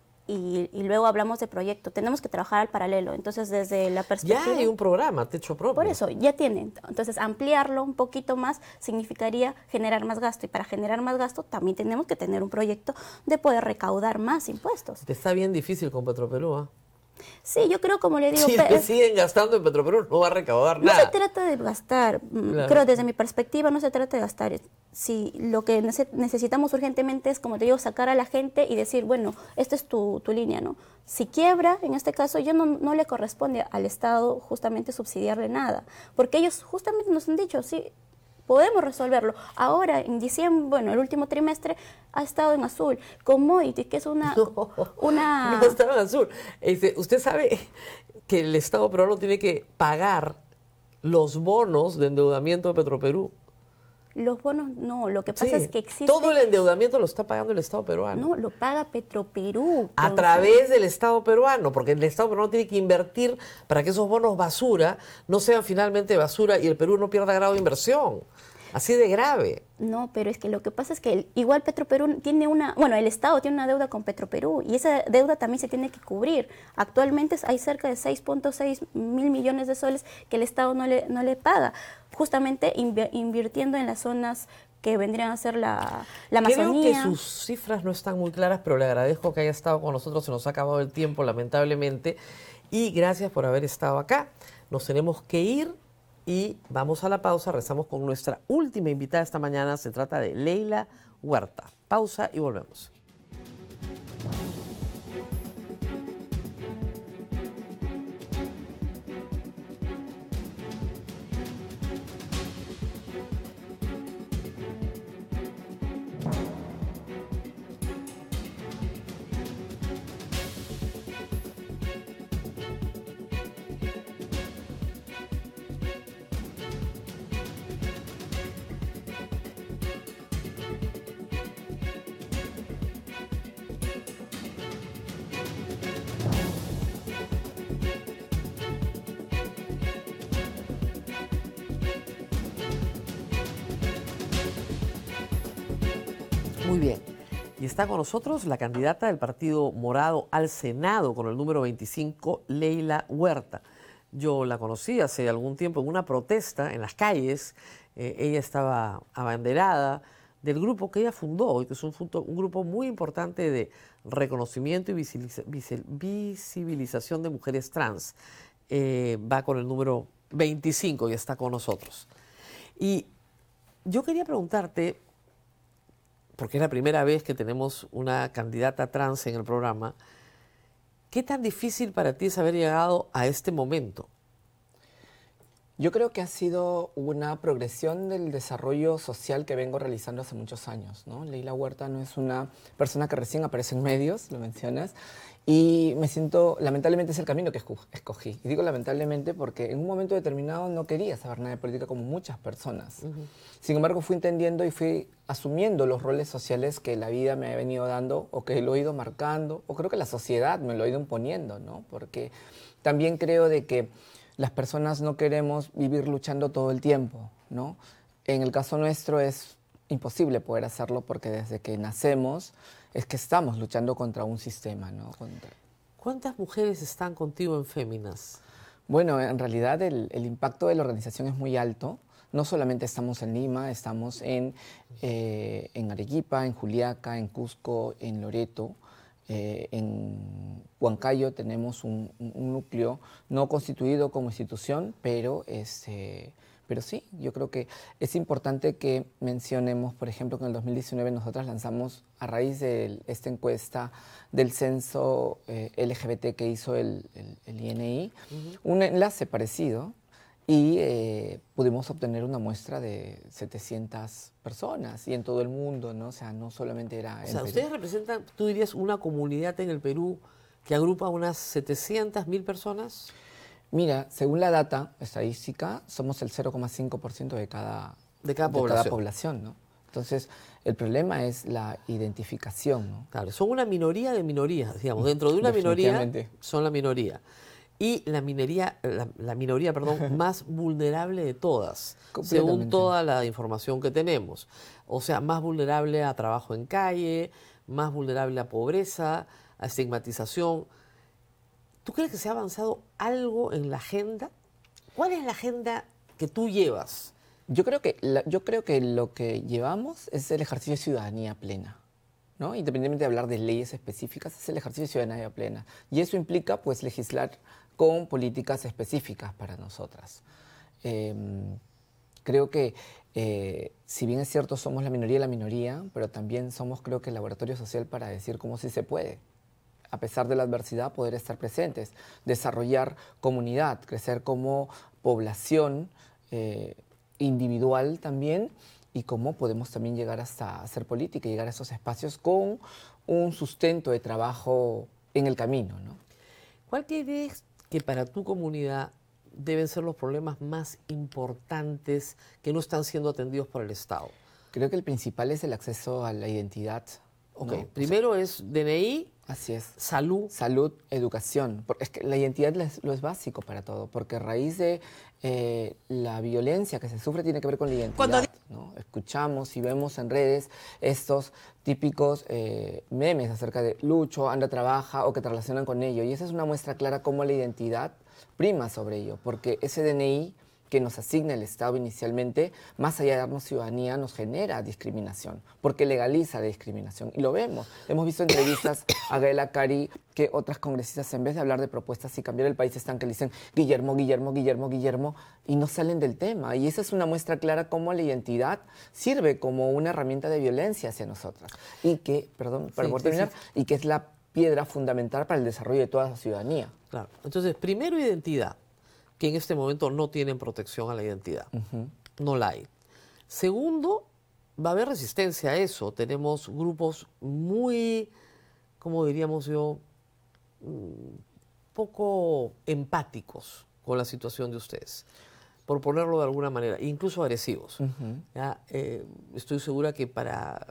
Y, y luego hablamos de proyecto. Tenemos que trabajar al paralelo. Entonces, desde la perspectiva... Ya hay un programa, techo propio. Por eso, ya tienen. Entonces, ampliarlo un poquito más significaría generar más gasto. Y para generar más gasto, también tenemos que tener un proyecto de poder recaudar más impuestos. Está bien difícil con Petroperú, ¿eh? Sí, yo creo, como le digo... Si le siguen gastando en Petroperú, no va a recaudar no nada. No se trata de gastar. Claro. Creo, desde mi perspectiva, no se trata de gastar. Si lo que necesitamos urgentemente es, como te digo, sacar a la gente y decir, bueno, esta es tu, tu línea, ¿no? Si quiebra, en este caso, ya no, no le corresponde al Estado justamente subsidiarle nada. Porque ellos justamente nos han dicho, sí, podemos resolverlo. Ahora, en diciembre, bueno, el último trimestre ha estado en azul. Commodity, que es una... No, una... no estaba en azul. Este, usted sabe que el Estado peruano tiene que pagar los bonos de endeudamiento de Petroperú. Los bonos, no, lo que pasa sí, es que existe... todo el endeudamiento lo está pagando el Estado peruano. No, lo paga Petroperú. A través del Estado peruano, porque el Estado peruano tiene que invertir para que esos bonos basura no sean finalmente basura y el Perú no pierda grado de inversión. Así de grave. No, pero es que lo que pasa es que el, igual Petroperú tiene una, bueno, el Estado tiene una deuda con Petroperú y esa deuda también se tiene que cubrir. Actualmente hay cerca de seis punto seis mil millones de soles que el Estado no le, no le paga, justamente inv invirtiendo en las zonas que vendrían a ser la, la Amazonía. Creo que sus cifras no están muy claras, pero le agradezco que haya estado con nosotros. Se nos ha acabado el tiempo, lamentablemente, y gracias por haber estado acá. Nos tenemos que ir. Y vamos a la pausa, rezamos con nuestra última invitada esta mañana, se trata de Leila Huerta. Pausa y volvemos. Muy bien. Y está con nosotros la candidata del Partido Morado al Senado con el número veinticinco, Leila Huerta. Yo la conocí hace algún tiempo en una protesta en las calles. Eh, ella estaba abanderada del grupo que ella fundó, y que es un, un grupo muy importante de reconocimiento y visibiliza, visibilización de mujeres trans. Eh, va con el número veinticinco y está con nosotros. Y yo quería preguntarte, porque es la primera vez que tenemos una candidata trans en el programa, ¿qué tan difícil para ti es haber llegado a este momento? Yo creo que ha sido una progresión del desarrollo social que vengo realizando hace muchos años, ¿no? Leila Huerta no es una persona que recién aparece en medios, lo mencionas, y me siento, lamentablemente es el camino que escogí. Y digo lamentablemente porque en un momento determinado no quería saber nada de política como muchas personas. Uh-huh. Sin embargo, fui entendiendo y fui asumiendo los roles sociales que la vida me ha venido dando, o que lo he ido marcando, o creo que la sociedad me lo ha ido imponiendo, ¿no? Porque también creo de que las personas no queremos vivir luchando todo el tiempo, ¿no? En el caso nuestro es imposible poder hacerlo porque desde que nacemos es que estamos luchando contra un sistema, ¿no? Contra... ¿Cuántas mujeres están contigo en Féminas? Bueno, en realidad el, el impacto de la organización es muy alto. No solamente estamos en Lima, estamos en, eh, en Arequipa, en Juliaca, en Cusco, en Loreto. Eh, en Huancayo tenemos un, un núcleo no constituido como institución, pero, este, pero sí, yo creo que es importante que mencionemos, por ejemplo, que en el dos mil diecinueve nosotras lanzamos, a raíz de esta encuesta del censo eh, L G B T que hizo el, el, el I N I, uh-huh. un enlace parecido, y eh, pudimos obtener una muestra de setecientas personas, y en todo el mundo, ¿no? O sea, no solamente era... O sea, ustedes representan, tú dirías, una comunidad en el Perú que agrupa unas setecientas mil personas. Mira, según la data estadística, somos el cero coma cinco por ciento de cada, de cada de población. Cada población, ¿no? Entonces, el problema es la identificación, ¿no? Claro, son una minoría de minorías, digamos. Dentro de una minoría son la minoría. Y la minoría, la, la minoría perdón, más vulnerable de todas, según toda la información que tenemos. O sea, más vulnerable a trabajo en calle, más vulnerable a pobreza, a estigmatización. ¿Tú crees que se ha avanzado algo en la agenda? ¿Cuál es la agenda que tú llevas? Yo creo que, la, yo creo que lo que llevamos es el ejercicio de ciudadanía plena, ¿no? Independientemente de hablar de leyes específicas, es el ejercicio de ciudadanía plena. Y eso implica, pues, legislar con políticas específicas para nosotras. Eh, creo que, eh, si bien es cierto, somos la minoría de la minoría, pero también somos, creo que, el laboratorio social para decir cómo sí se puede, a pesar de la adversidad, poder estar presentes, desarrollar comunidad, crecer como población eh, individual también, y cómo podemos también llegar hasta hacer política y llegar a esos espacios con un sustento de trabajo en el camino, ¿no? ¿Cuál crees que para tu comunidad deben ser los problemas más importantes que no están siendo atendidos por el Estado? Creo que el principal es el acceso a la identidad. Ok, ¿no? primero o sea, es D N I. Así es. Salud. Salud, educación. Es que la identidad lo es básico para todo, porque a raíz de eh, la violencia que se sufre tiene que ver con la identidad. Cuando... ¿no? Escuchamos y vemos en redes estos típicos eh, memes acerca de Lucho, anda, trabaja, o que te relacionan con ello. Y esa es una muestra clara cómo la identidad prima sobre ello, porque ese D N I que nos asigna el Estado inicialmente, más allá de darnos ciudadanía, nos genera discriminación, porque legaliza la discriminación. Y lo vemos. Hemos visto entrevistas a Gaela Cari que otras congresistas, en vez de hablar de propuestas y cambiar el país, están que le dicen Guillermo, Guillermo, Guillermo, Guillermo, y no salen del tema. Y esa es una muestra clara cómo la identidad sirve como una herramienta de violencia hacia nosotras. Y que, perdón, para Sí, poder sí, terminar, sí. y que es la piedra fundamental para el desarrollo de toda la ciudadanía. Claro. Entonces, primero identidad, que en este momento no tienen protección a la identidad. Uh-huh. No la hay. Segundo, va a haber resistencia a eso. Tenemos grupos muy, ¿cómo diríamos yo? Mm, poco empáticos con la situación de ustedes, por ponerlo de alguna manera, incluso agresivos. Uh-huh. ¿Ya? Eh, estoy segura que para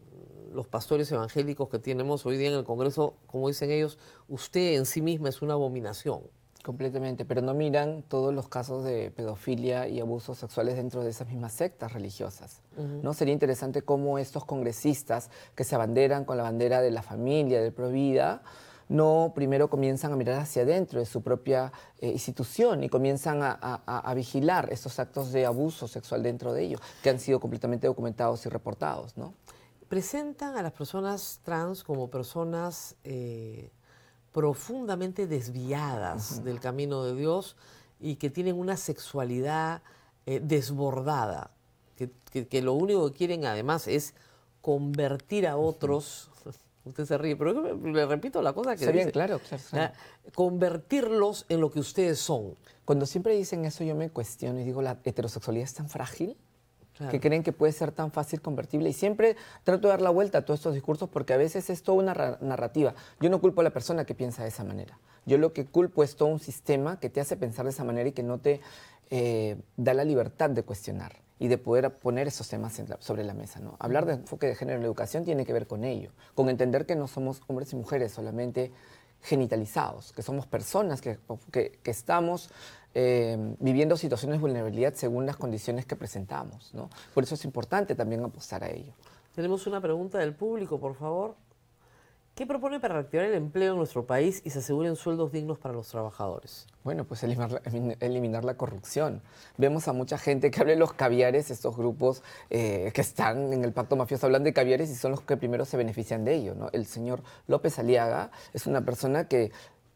los pastores evangélicos que tenemos hoy día en el Congreso, como dicen ellos, usted en sí misma es una abominación. Completamente, pero no miran todos los casos de pedofilia y abusos sexuales dentro de esas mismas sectas religiosas. Uh-huh. ¿No? Sería interesante cómo estos congresistas que se abanderan con la bandera de la familia, del Provida, no primero comienzan a mirar hacia adentro de su propia eh, institución y comienzan a, a, a vigilar estos actos de abuso sexual dentro de ellos, que han sido completamente documentados y reportados, ¿no? Presentan a las personas trans como personas eh, profundamente desviadas uh-huh. del camino de Dios y que tienen una sexualidad eh, desbordada, que, que, que lo único que quieren además es convertir a otros, uh-huh. usted se ríe, pero le repito la cosa que Está dice, bien, claro, claro, claro. Convertirlos en lo que ustedes son. Cuando siempre dicen eso yo me cuestiono y digo, ¿la heterosexualidad es tan frágil? Claro. Que creen que puede ser tan fácil convertible. Y siempre trato de dar la vuelta a todos estos discursos porque a veces es toda una narrativa. Yo no culpo a la persona que piensa de esa manera. Yo lo que culpo es todo un sistema que te hace pensar de esa manera y que no te eh, da la libertad de cuestionar y de poder poner esos temas en la, sobre la mesa, ¿no? Hablar de enfoque de género en la educación tiene que ver con ello, con entender que no somos hombres y mujeres solamente genitalizados, que somos personas que, que, que estamos eh, viviendo situaciones de vulnerabilidad según las condiciones que presentamos, ¿no? Por eso es importante también apostar a ello. Tenemos una pregunta del público, por favor. ¿Qué propone para reactivar el empleo en nuestro país y se aseguren sueldos dignos para los trabajadores? Bueno, pues eliminar, eliminar la corrupción. Vemos a mucha gente que habla de los caviares, estos grupos eh, que están en el pacto mafioso hablan de caviares y son los que primero se benefician de ello, ¿no? El señor López Aliaga es una persona que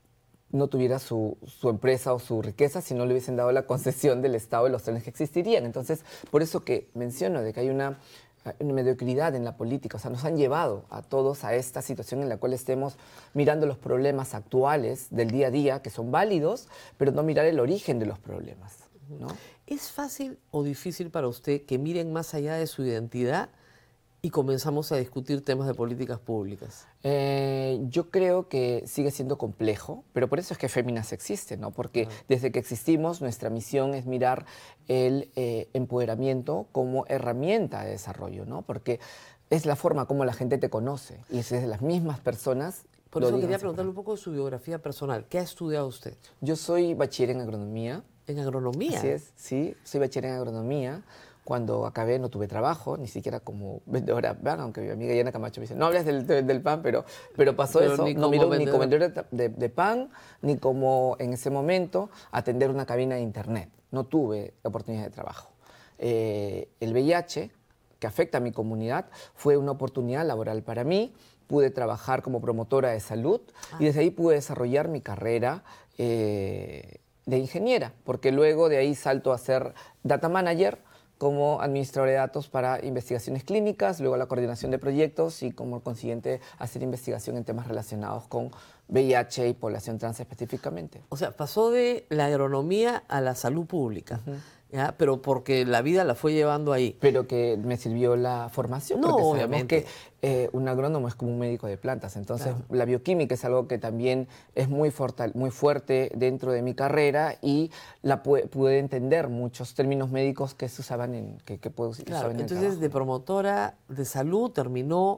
no tuviera su, su empresa o su riqueza si no le hubiesen dado la concesión del Estado de los trenes que existirían. Entonces, por eso que menciono de que hay una... una mediocridad en la política, o sea, nos han llevado a todos a esta situación en la cual estemos mirando los problemas actuales del día a día, que son válidos, pero no mirar el origen de los problemas, ¿no? ¿Es fácil o difícil para usted que miren más allá de su identidad y comenzamos a discutir temas de políticas públicas? Eh, yo creo que sigue siendo complejo, pero por eso es que Féminas existe, ¿no? Porque uh-huh. desde que existimos, nuestra misión es mirar el eh, empoderamiento como herramienta de desarrollo, ¿no? Porque es la forma como la gente te conoce y es de las mismas personas. Por eso quería preguntarle un poco de su biografía personal. ¿Qué ha estudiado usted? Yo soy bachiller en agronomía. ¿En agronomía? Así es, sí, soy bachiller en agronomía. Cuando acabé no tuve trabajo, ni siquiera como vendedora de pan, aunque mi amiga Yana Camacho me dice, no hables del, del pan, pero, pero pasó pero eso. No miro ni como vendedora de, de pan, ni como en ese momento atender una cabina de internet. No tuve oportunidad de trabajo. Eh, el V I H, que afecta a mi comunidad, fue una oportunidad laboral para mí. Pude trabajar como promotora de salud ah. y desde ahí pude desarrollar mi carrera eh, de ingeniera, porque luego de ahí salto a ser data manager, como administrador de datos para investigaciones clínicas, luego la coordinación de proyectos y como consiguiente hacer investigación en temas relacionados con V I H y población trans específicamente. O sea, pasó de la agronomía a la salud pública, uh-huh. ¿ya? Pero porque la vida la fue llevando ahí. Pero que me sirvió la formación, no, porque obviamente. sabemos que eh, un agrónomo es como un médico de plantas, entonces claro. la bioquímica es algo que también es muy, fortal, muy fuerte dentro de mi carrera y la pude, pude entender muchos términos médicos que se usaban en, que, que puedo, claro, en el entonces trabajo. De promotora de salud terminó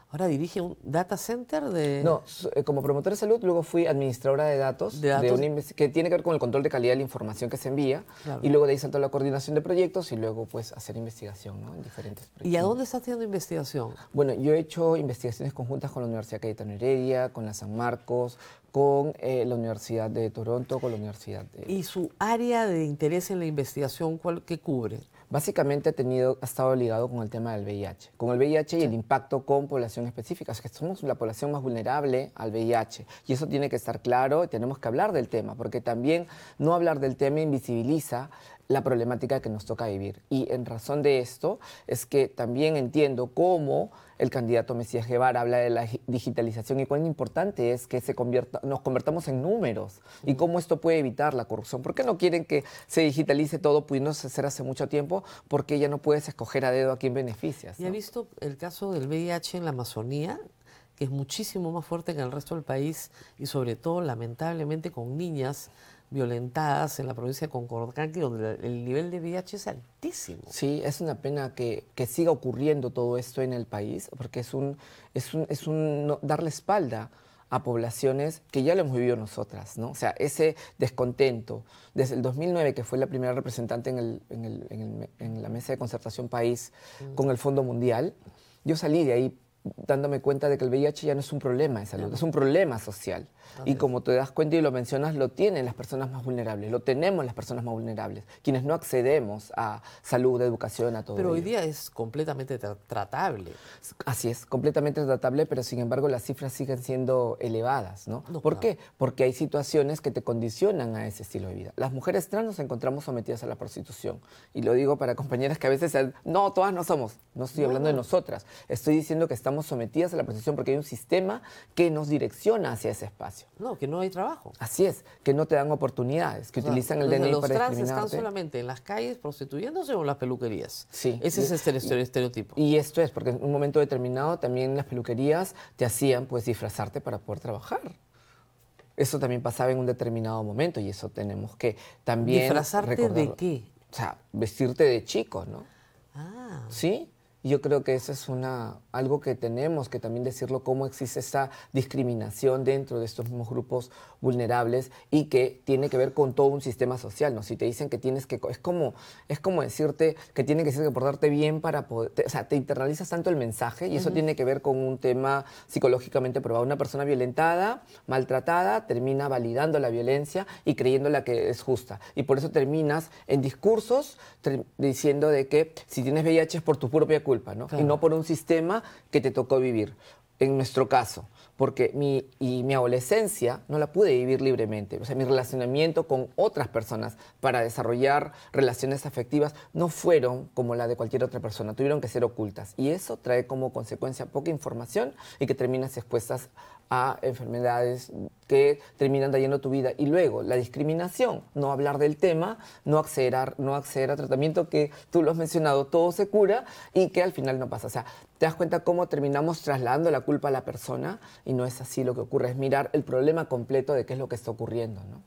Ahora dirige un data center de... No, s- eh, como promotora de salud, luego fui administradora de datos, ¿De datos? una investi- que tiene que ver con el control de calidad de la información que se envía, Claro. y luego de ahí saltó la coordinación de proyectos y luego pues hacer investigación, ¿no? En diferentes proyectos. ¿Y a dónde está haciendo investigación? Bueno, yo he hecho investigaciones conjuntas con la Universidad Cayetano Heredia, con la San Marcos, con eh, la Universidad de Toronto, con la Universidad de... ¿Y su área de interés en la investigación cuál, qué cubre? Básicamente ha, tenido, ha estado ligado con el tema del V I H, con el V I H y el impacto con población específica. O sea, que somos la población más vulnerable al V I H y eso tiene que estar claro y tenemos que hablar del tema, porque también no hablar del tema invisibiliza la problemática que nos toca vivir. Y en razón de esto es que también entiendo cómo el candidato Mesías Guevara habla de la gi- digitalización y cuán importante es que se convierta, nos convertamos en números y cómo esto puede evitar la corrupción. ¿Por qué no quieren que se digitalice todo pudiéndose hacer hace mucho tiempo? Porque ya no puedes escoger a dedo a quién beneficias, ¿Y ¿no? ha visto el caso del V I H en la Amazonía, que es muchísimo más fuerte que en el resto del país y sobre todo, lamentablemente, con niñas violentadas en la provincia de Concordanqui, donde el nivel de V I H es altísimo? Sí, es una pena que, que siga ocurriendo todo esto en el país, porque es un, es un, es un no- darle espalda a poblaciones que ya lo hemos vivido nosotras, ¿no? O sea, ese descontento, desde el dos mil nueve, que fue la primera representante en, el, en, el, en, el, en la Mesa de Concertación País con el Fondo Mundial, yo salí de ahí dándome cuenta de que el V I H ya no es un problema de salud, es un problema social. Y como te das cuenta y lo mencionas, lo tienen las personas más vulnerables, lo tenemos las personas más vulnerables, quienes no accedemos a salud, educación, a todo Pero hoy ello. día es completamente tra- tratable. Así es, completamente tratable, pero sin embargo las cifras siguen siendo elevadas, ¿no? No, ¿Por claro. qué? Porque hay situaciones que te condicionan a ese estilo de vida. Las mujeres trans nos encontramos sometidas a la prostitución. Y lo digo para compañeras que a veces, se- no, todas no somos. No estoy hablando de nosotras. Estoy diciendo que estamos sometidas a la prostitución porque hay un sistema que nos direcciona hacia ese espacio. No, que no hay trabajo. Así es, que no te dan oportunidades, que O sea, utilizan el entonces, D N I los para trans están discriminarte. solamente en las calles prostituyéndose o en las peluquerías. Sí. Ese es el estere- estereotipo. Y esto es porque en un momento determinado también las peluquerías te hacían pues disfrazarte para poder trabajar. Eso también pasaba en un determinado momento y eso tenemos que también ¿Disfrazarte de recordarlo. qué? O sea, vestirte de chico, ¿no? Ah, ¿Sí? Y yo creo que eso es una, algo que tenemos que también decirlo, cómo existe esta discriminación dentro de estos mismos grupos vulnerables y que tiene que ver con todo un sistema social, ¿no? Si te dicen que tienes que... Es como, es como decirte que tienes que, que portarte bien para poder... te- o sea, te internalizas tanto el mensaje y eso tiene que ver con un tema psicológicamente probado. Una persona violentada, maltratada, termina validando la violencia y creyéndola que es justa. Y por eso terminas en discursos ter- diciendo de que si tienes V I H es por tu propia culpa, ¿no? Claro. Y no por un sistema que te tocó vivir. En nuestro caso, porque mi, y mi adolescencia no la pude vivir libremente. O sea, mi relacionamiento con otras personas para desarrollar relaciones afectivas no fueron como la de cualquier otra persona, tuvieron que ser ocultas. Y eso trae como consecuencia poca información y que terminas expuestas a enfermedades que terminan dañando tu vida. Y luego, la discriminación, no hablar del tema, no acceder a, no acceder a tratamiento que tú lo has mencionado, todo se cura y que al final no pasa. O sea, te das cuenta cómo terminamos trasladando la culpa a la persona y no es así lo que ocurre, es mirar el problema completo de qué es lo que está ocurriendo, ¿no?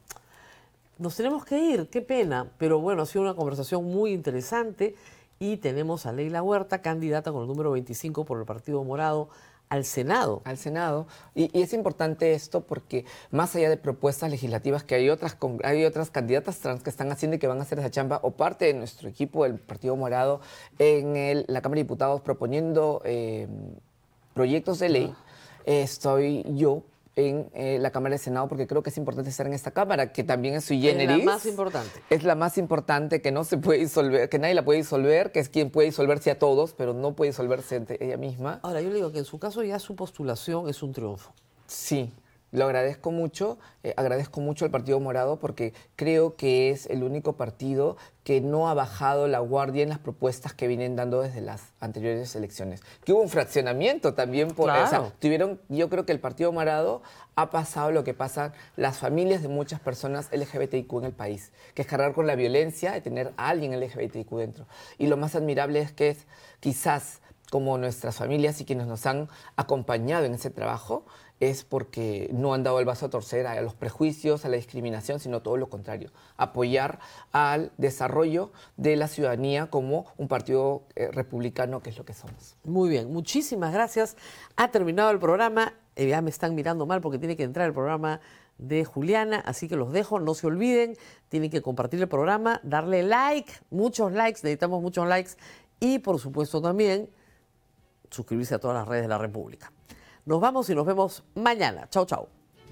nos tenemos que ir, qué pena, pero bueno, ha sido una conversación muy interesante y tenemos a Leila Huerta, candidata con el número veinticinco por el Partido Morado al Senado. Al Senado. Y, y es importante esto porque más allá de propuestas legislativas que hay otras, con- hay otras candidatas trans que están haciendo y que van a hacer esa chamba, o parte de nuestro equipo del Partido Morado en el- la Cámara de Diputados proponiendo eh, proyectos de ley, eh, estoy yo en eh, la Cámara de Senado porque creo que es importante estar en esta Cámara, que también es sui Es la generis. más importante. Es la más importante, que no se puede disolver, que nadie la puede disolver, que es quien puede disolverse a todos, pero no puede disolverse entre ella misma. Ahora, yo le digo que en su caso ya su postulación es un triunfo. Sí, lo agradezco mucho, eh, agradezco mucho al Partido Morado porque creo que es el único partido que no ha bajado la guardia en las propuestas que vienen dando desde las anteriores elecciones. Que hubo un fraccionamiento también, por, o sea, Claro. tuvieron, yo creo que el Partido Morado ha pasado lo que pasan las familias de muchas personas L G B T I Q en el país, que es cargar con la violencia de tener a alguien L G B T I Q dentro. Y lo más admirable es que es quizás como nuestras familias y quienes nos han acompañado en ese trabajo, es porque no han dado el brazo a torcer a los prejuicios, a la discriminación, sino todo lo contrario, apoyar al desarrollo de la ciudadanía como un partido eh, republicano, que es lo que somos. Muy bien, muchísimas gracias. Ha terminado el programa. Eh, ya me están mirando mal porque tiene que entrar el programa de Juliana, así que los dejo. No se olviden, tienen que compartir el programa, darle like, muchos likes, necesitamos muchos likes, y por supuesto también suscribirse a todas las redes de la República. Nos vamos y nos vemos mañana. Chau, chau.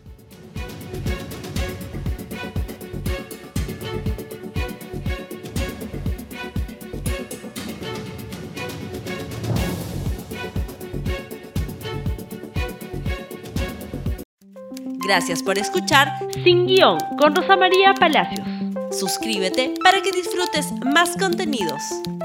Gracias por escuchar Sin Guión con Rosa María Palacios. Suscríbete para que disfrutes más contenidos.